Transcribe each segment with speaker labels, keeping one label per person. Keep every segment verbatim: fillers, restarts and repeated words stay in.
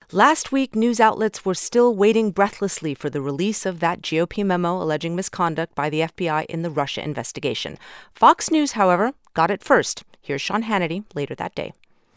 Speaker 1: Last week, news outlets were still waiting breathlessly for the release of that G O P memo alleging misconduct by the F B I in the Russia investigation. Fox News, however, got it first. Here's Sean Hannity later that day.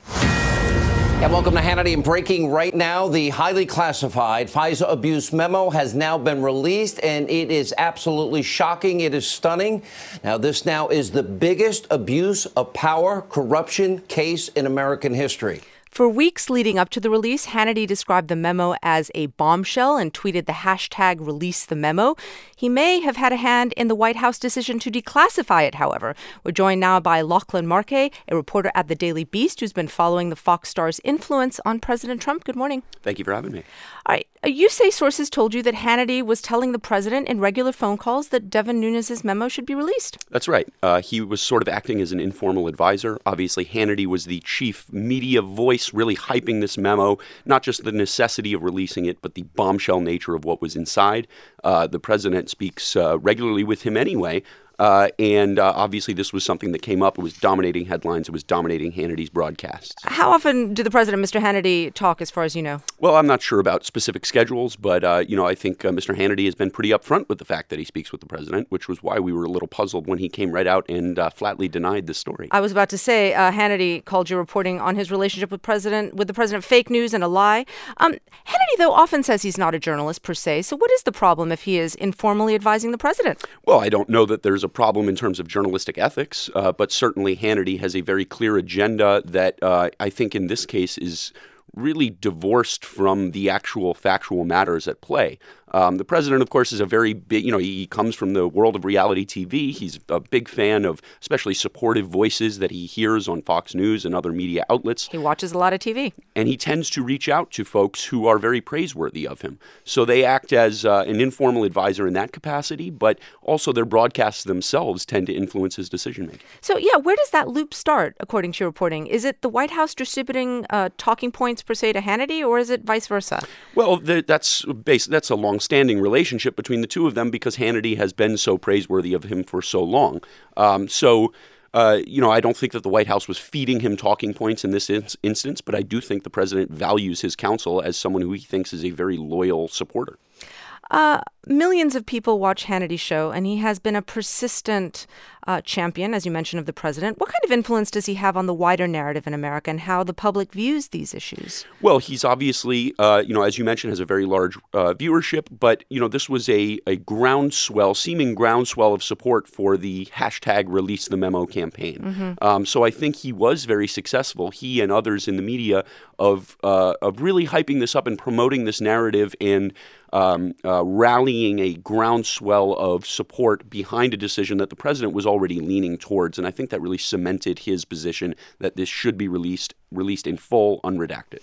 Speaker 2: And welcome to Hannity. And breaking right now, the highly classified FISA abuse memo has now been released, and it is absolutely shocking. It is stunning. Now, this now is the biggest abuse of power corruption case in American history.
Speaker 1: For weeks leading up to the release, Hannity described the memo as a bombshell and tweeted the hashtag release the memo. He may have had a hand in the White House decision to declassify it, however. We're joined now by Lachlan Markay, a reporter at the Daily Beast who's been following the Fox star's influence on President Trump. Good morning.
Speaker 3: Thank you for having me.
Speaker 1: All right. You say sources told you that Hannity was telling the president in regular phone calls that Devin Nunes' memo should be released.
Speaker 3: That's right. Uh, he was sort of acting as an informal advisor. Obviously, Hannity was the chief media voice, really hyping this memo, not just the necessity of releasing it, but the bombshell nature of what was inside. Uh, the president speaks uh, regularly with him anyway. Uh, and uh, obviously, this was something that came up. It was dominating headlines. It was dominating Hannity's broadcasts.
Speaker 1: How often do the president, Mister Hannity, talk, as far as you know?
Speaker 3: Well, I'm not sure about specific schedules, but, uh, you know, I think uh, Mister Hannity has been pretty upfront with the fact that he speaks with the president, which was why we were a little puzzled when he came right out and uh, flatly denied the story.
Speaker 1: I was about to say, uh, Hannity called your reporting on his relationship with president with the president fake news and a lie. Um, Hannity, though, often says he's not a journalist per se. So what is the problem if he is informally advising the president?
Speaker 3: Well, I don't know that there's a problem in terms of journalistic ethics, uh, but certainly Hannity has a very clear agenda that uh, I think in this case is really divorced from the actual factual matters at play. Um, the president, of course, is a very big, you know, he comes from the world of reality T V. He's a big fan of especially supportive voices that he hears on Fox News and other media outlets.
Speaker 1: He watches a lot of T V.
Speaker 3: And he tends to reach out to folks who are very praiseworthy of him. So they act as uh, an informal advisor in that capacity, but also their broadcasts themselves tend to influence his decision-making.
Speaker 1: So, yeah, where does that loop start, according to your reporting? Is it the White House distributing uh, talking points, per se, to Hannity, or is it vice versa?
Speaker 3: Well, the, that's, base, that's a long standing relationship between the two of them because Hannity has been so praiseworthy of him for so long. Um, so, uh, you know, I don't think that the White House was feeding him talking points in this in- instance, but I do think the president values his counsel as someone who he thinks is a very loyal supporter.
Speaker 1: Uh, millions of people watch Hannity's show, and he has been a persistent uh, champion, as you mentioned, of the president. What kind of influence does he have on the wider narrative in America and how the public views these issues?
Speaker 3: Well, he's obviously, uh, you know, as you mentioned, has a very large uh, viewership. But, you know, this was a, a groundswell, seeming groundswell of support for the hashtag release the memo campaign. Mm-hmm. Um, so I think he was very successful, he and others in the media, of, uh, of really hyping this up and promoting this narrative and Um, uh, rallying a groundswell of support behind a decision that the president was already leaning towards. And I think that really cemented his position that this should be released released in full, unredacted.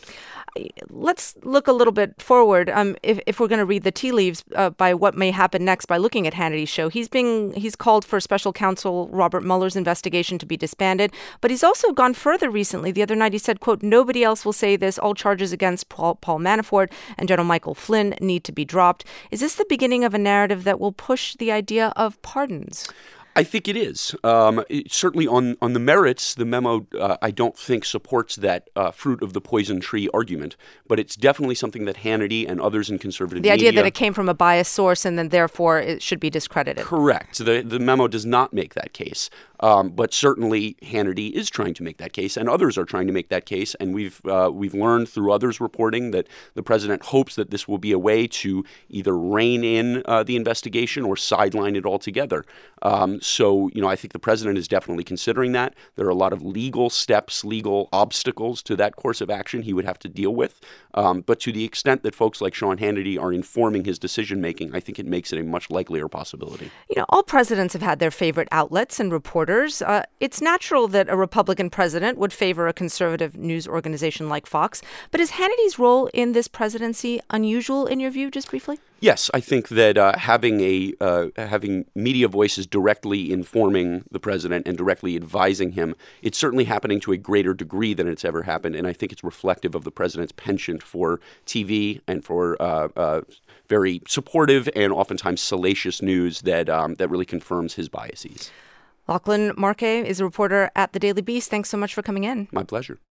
Speaker 1: Let's look a little bit forward. Um, if, if we're going to read the tea leaves uh, by what may happen next by looking at Hannity's show, he's being he's called for special counsel Robert Mueller's investigation to be disbanded. But he's also gone further recently. The other night he said, quote, "Nobody else will say this. All charges against Paul, Paul Manafort and General Michael Flynn need to be dropped." Is this the beginning of a narrative that will push the idea of pardons?
Speaker 3: I think it is. Um, it, certainly on, on the merits, the memo, uh, I don't think supports that uh, fruit of the poison tree argument, but it's definitely something that Hannity and others in conservative
Speaker 1: the
Speaker 3: media...
Speaker 1: The idea that it came from a biased source and then therefore it should be discredited.
Speaker 3: Correct. The, the memo does not make that case. Um, but certainly Hannity is trying to make that case, and others are trying to make that case. And we've uh, we've learned through others reporting that the president hopes that this will be a way to either rein in uh, the investigation or sideline it altogether. Um, so, you know, I think the president is definitely considering that. There are a lot of legal steps, legal obstacles to that course of action he would have to deal with. Um, but to the extent that folks like Sean Hannity are informing his decision making, I think it makes it a much likelier possibility.
Speaker 1: You know, all presidents have had their favorite outlets and reporters. Uh, it's natural that a Republican president would favor a conservative news organization like Fox. But is Hannity's role in this presidency unusual in your view, just briefly?
Speaker 3: Yes, I think that uh, having a uh, having media voices directly informing the president and directly advising him, it's certainly happening to a greater degree than it's ever happened, and I think it's reflective of the president's penchant for T V and for uh, uh, very supportive and oftentimes salacious news that um, that really confirms his biases.
Speaker 1: Lachlan Markay is a reporter at the Daily Beast. Thanks so much for coming in.
Speaker 3: My pleasure.